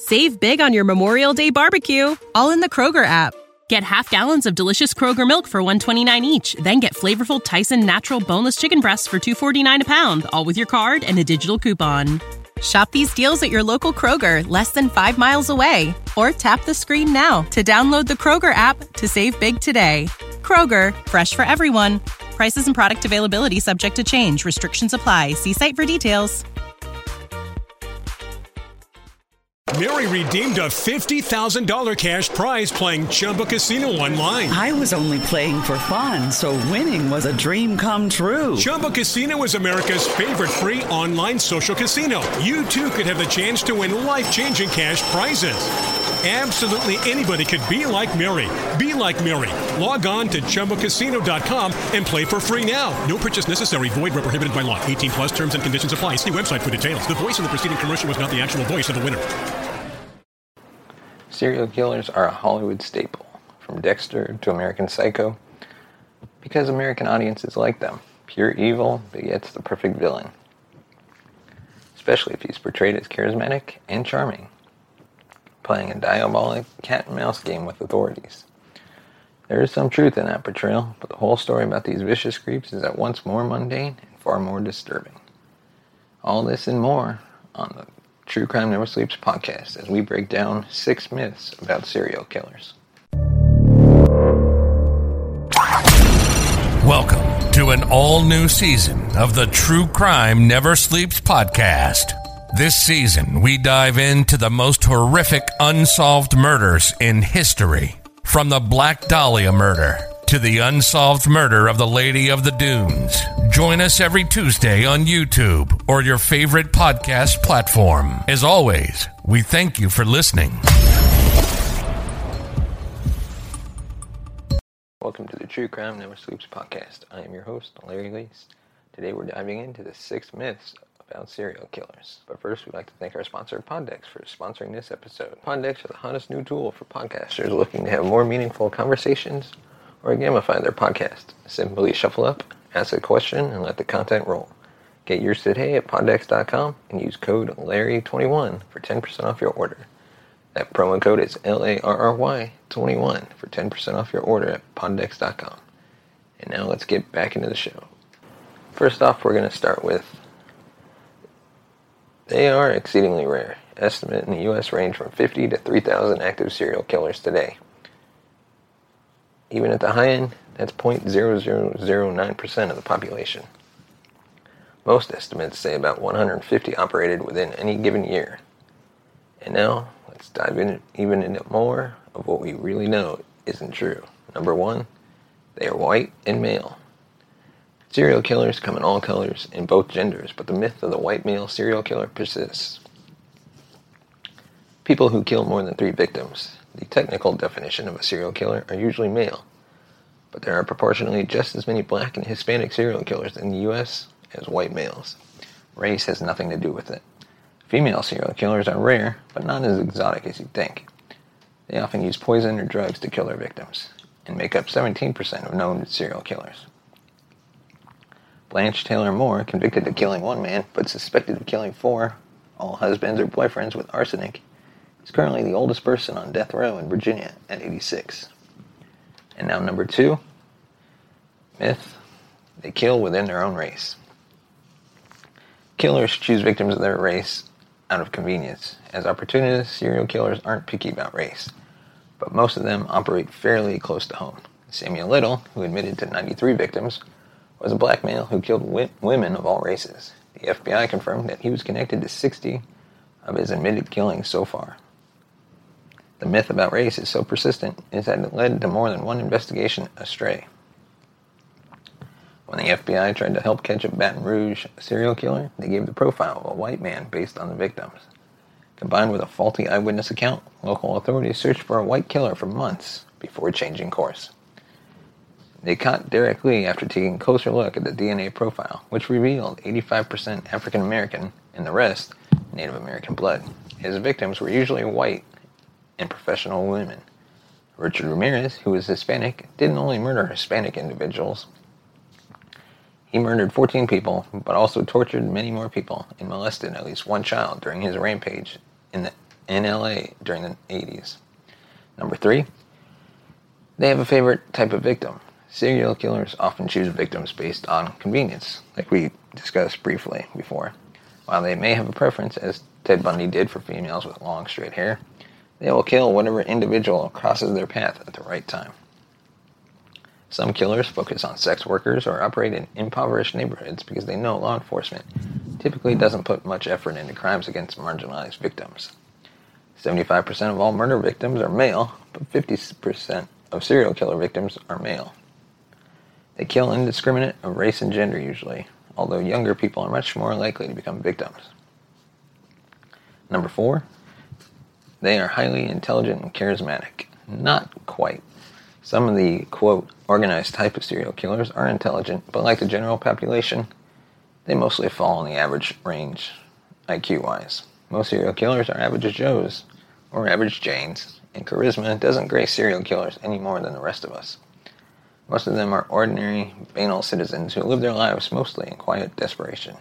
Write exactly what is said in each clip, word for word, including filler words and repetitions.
Save big on your Memorial Day barbecue, all in the Kroger app. Get half gallons of delicious Kroger milk for one dollar and twenty-nine cents each. Then get flavorful Tyson natural boneless chicken breasts for two dollars and forty-nine cents a pound, all with your card and a digital coupon. Shop these deals at your local Kroger, less than five miles away. Or tap the screen now to download the Kroger app to save big today. Kroger, fresh for everyone. Prices and product availability subject to change. Restrictions apply. See site for details. Mary redeemed a fifty thousand dollars cash prize playing Chumba Casino online. I was only playing for fun, so winning was a dream come true. Chumba Casino is America's favorite free online social casino. You, too, could have the chance to win life-changing cash prizes. Absolutely anybody could be like Mary. Be like Mary. Log on to Chumba Casino dot com and play for free now. No purchase necessary. Void where prohibited by law. eighteen plus terms and conditions apply. See website for details. The voice of the preceding commercial was not the actual voice of the winner. Serial killers are a Hollywood staple, from Dexter to American Psycho, because American audiences like them. Pure evil begets the perfect villain, especially if he's portrayed as charismatic and charming, playing a diabolic cat-and-mouse game with authorities. There is some truth in that portrayal, but the whole story about these vicious creeps is at once more mundane and far more disturbing. All this and more on the True Crime Never Sleeps podcast as we break down six myths about serial killers. Welcome to an all-new season of the True Crime Never Sleeps podcast. This season, we dive into the most horrific unsolved murders in history. From the Black Dahlia murder to the unsolved murder of the Lady of the Dunes. Join us every Tuesday on YouTube or your favorite podcast platform. As always, we thank you for listening. Welcome to the True Crime Never Sleeps podcast. I am your host, Larry Lease. Today we're diving into the six myths about serial killers. But first, we'd like to thank our sponsor, Poddex, for sponsoring this episode. Poddex is the hottest new tool for podcasters looking to have more meaningful conversations or gamify their podcast. Simply shuffle up, ask a question, and let the content roll. Get yours today at poddex dot com and use code Larry twenty-one for ten percent off your order. That promo code is L A R R Y twenty-one for ten percent off your order at poddex dot com. And now let's get back into the show. First off, we're going to start with, they are exceedingly rare. Estimate in the U S range from fifty to three thousand active serial killers today. Even at the high end, that's zero point zero zero zero nine percent of the population. Most estimates say about one hundred fifty operated within any given year. And now, let's dive in even into more of what we really know isn't true. Number one, they are white and male. Serial killers come in all colors in both genders, but the myth of the white male serial killer persists. People who kill more than three victims. The technical definition of a serial killer are usually male, but there are proportionally just as many black and Hispanic serial killers in the U S as white males. Race has nothing to do with it. Female serial killers are rare, but not as exotic as you'd think. They often use poison or drugs to kill their victims, and make up seventeen percent of known serial killers. Blanche Taylor Moore, convicted of killing one man, but suspected of killing four, all husbands or boyfriends with arsenic, is currently the oldest person on death row in Virginia at eighty-six. And now number two, myth, they kill within their own race. Killers choose victims of their race out of convenience, as opportunist serial killers aren't picky about race, but most of them operate fairly close to home. Samuel Little, who admitted to ninety-three victims, was a black male who killed wi- women of all races. The F B I confirmed that he was connected to sixty of his admitted killings so far. The myth about race is so persistent is that it led to more than one investigation astray. When the F B I tried to help catch a Baton Rouge serial killer, they gave the profile of a white man based on the victims. Combined with a faulty eyewitness account, local authorities searched for a white killer for months before changing course. They caught Derek Lee after taking a closer look at the D N A profile, which revealed eighty-five percent African American and the rest Native American blood. His victims were usually white and professional women. Richard Ramirez, who was Hispanic, didn't only murder Hispanic individuals. He murdered fourteen people, but also tortured many more people and molested at least one child during his rampage in the in L A during the eighties. Number three, they have a favorite type of victim. Serial killers often choose victims based on convenience, like we discussed briefly before. While they may have a preference, as Ted Bundy did for females with long straight hair, they will kill whatever individual crosses their path at the right time. Some killers focus on sex workers or operate in impoverished neighborhoods because they know law enforcement typically doesn't put much effort into crimes against marginalized victims. seventy-five percent of all murder victims are male, but fifty percent of serial killer victims are male. They kill indiscriminate of race and gender usually, although younger people are much more likely to become victims. Number four, they are highly intelligent and charismatic. Not quite. Some of the, quote, organized type of serial killers are intelligent, but like the general population, they mostly fall in the average range, I Q-wise. Most serial killers are average Joes, or average Janes, and charisma doesn't grace serial killers any more than the rest of us. Most of them are ordinary, banal citizens who live their lives mostly in quiet desperation.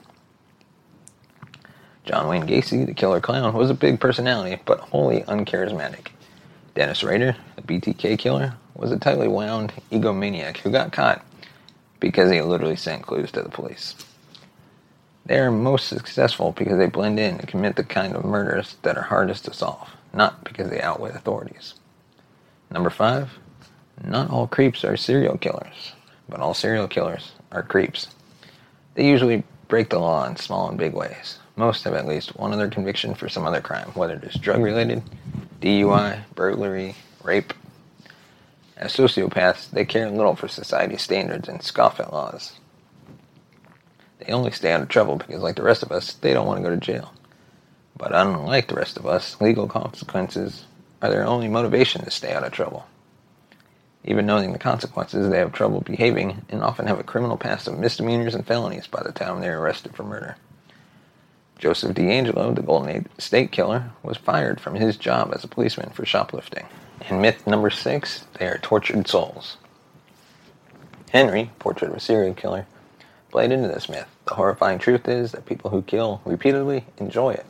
John Wayne Gacy, the killer clown, was a big personality, but wholly uncharismatic. Dennis Rader, the B T K killer, was a tightly wound egomaniac who got caught because he literally sent clues to the police. They are most successful because they blend in and commit the kind of murders that are hardest to solve, not because they outwit authorities. Number five, not all creeps are serial killers, but all serial killers are creeps. They usually break the law in small and big ways. Most have at least one other conviction for some other crime, whether it is drug-related, D U I, burglary, rape. As sociopaths, they care little for society's standards and scoff at laws. They only stay out of trouble because, like the rest of us, they don't want to go to jail. But unlike the rest of us, legal consequences are their only motivation to stay out of trouble. Even knowing the consequences, they have trouble behaving and often have a criminal past of misdemeanors and felonies by the time they are arrested for murder. Joseph DeAngelo, the Golden State Killer, was fired from his job as a policeman for shoplifting. And myth number six, they are tortured souls. Henry, Portrait of a Serial Killer, played into this myth. The horrifying truth is that people who kill repeatedly enjoy it.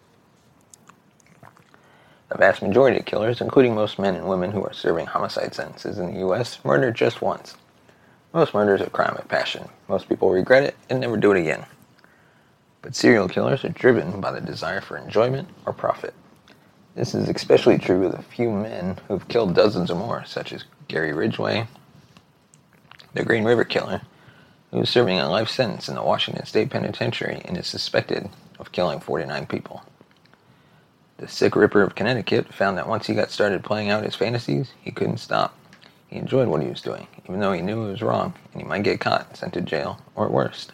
The vast majority of killers, including most men and women who are serving homicide sentences in the U S, murder just once. Most murders are crime of passion. Most people regret it and never do it again. But serial killers are driven by the desire for enjoyment or profit. This is especially true of the few men who have killed dozens or more, such as Gary Ridgway, the Green River Killer, who is serving a life sentence in the Washington State Penitentiary and is suspected of killing forty-nine people. The Sick Ripper of Connecticut found that once he got started playing out his fantasies, he couldn't stop. He enjoyed what he was doing, even though he knew it was wrong, and he might get caught and sent to jail, or worse.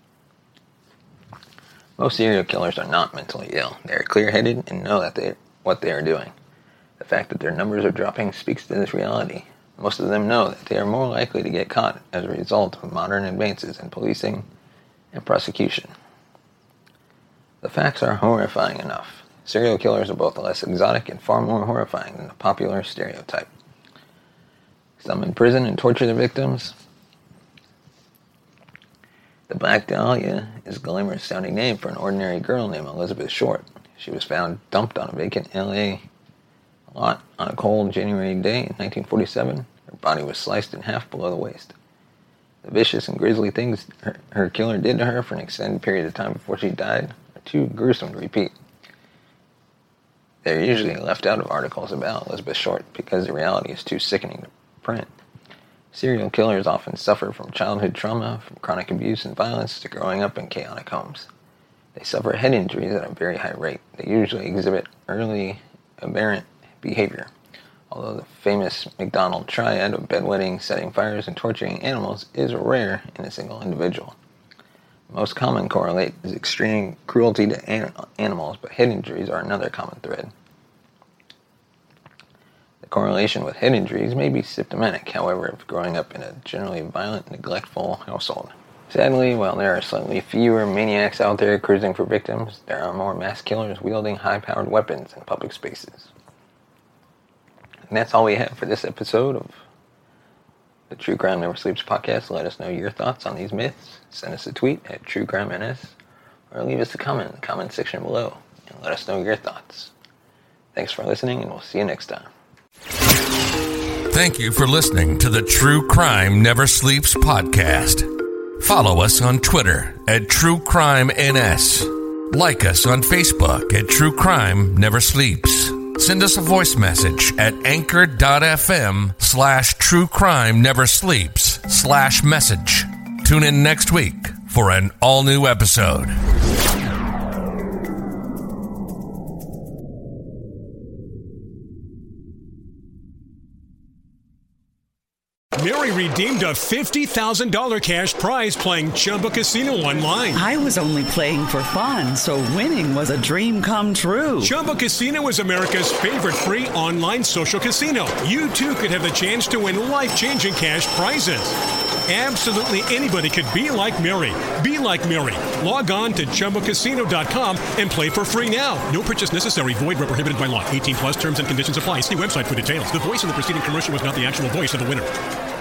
Most serial killers are not mentally ill. They are clear-headed and know that they what they are doing. The fact that their numbers are dropping speaks to this reality. Most of them know that they are more likely to get caught as a result of modern advances in policing and prosecution. The facts are horrifying enough. Serial killers are both less exotic and far more horrifying than the popular stereotype. Some imprison and torture their victims. The Black Dahlia is a glamorous-sounding name for an ordinary girl named Elizabeth Short. She was found dumped on a vacant L A lot on a cold January day in nineteen forty-seven. Her body was sliced in half below the waist. The vicious and grisly things her, her killer did to her for an extended period of time before she died are too gruesome to repeat. They are usually left out of articles about Elizabeth Short because the reality is too sickening to print. Serial killers often suffer from childhood trauma, from chronic abuse and violence, to growing up in chaotic homes. They suffer head injuries at a very high rate. They usually exhibit early aberrant behavior, although the famous McDonald triad of bedwetting, setting fires, and torturing animals is rare in a single individual. The most common correlate is extreme cruelty to an- animals, but head injuries are another common thread. The correlation with head injuries may be symptomatic, however, of growing up in a generally violent, neglectful household. Sadly, while there are slightly fewer maniacs out there cruising for victims, there are more mass killers wielding high-powered weapons in public spaces. And that's all we have for this episode of the True Crime Never Sleeps podcast. Let us know your thoughts on these myths. Send us a tweet at TrueCrimeNS, or leave us a comment in the comment section below, and let us know your thoughts. Thanks for listening, and we'll see you next time. Thank you for listening to the True Crime Never Sleeps podcast. Follow us on Twitter at True Crime N S. Like us on Facebook at True Crime Never Sleeps. Send us a voice message at anchor.fm slash True Crime Never Sleeps slash message. Tune in next week for an all-new episode. Mary redeemed a fifty thousand dollars cash prize playing Chumba Casino online. I was only playing for fun, so winning was a dream come true. Chumba Casino is America's favorite free online social casino. You too could have the chance to win life-changing cash prizes. Absolutely anybody could be like Mary. Be like Mary. Log on to Chumba Casino dot com and play for free now. No purchase necessary. Void where prohibited by law. eighteen plus terms and conditions apply. See website for details. The voice in the preceding commercial was not the actual voice of the winner.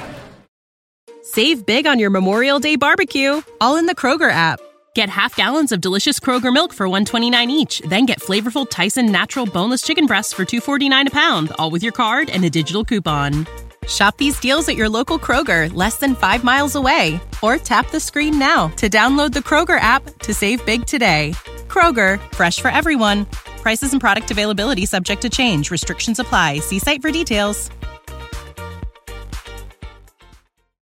Save big on your Memorial Day barbecue, all in the Kroger app. Get half gallons of delicious Kroger milk for one dollar and twenty-nine cents each. Then get flavorful Tyson natural boneless chicken breasts for two dollars and forty-nine cents a pound, all with your card and a digital coupon. Shop these deals at your local Kroger, less than five miles away. Or tap the screen now to download the Kroger app to save big today. Kroger, fresh for everyone. Prices and product availability subject to change. Restrictions apply. See site for details.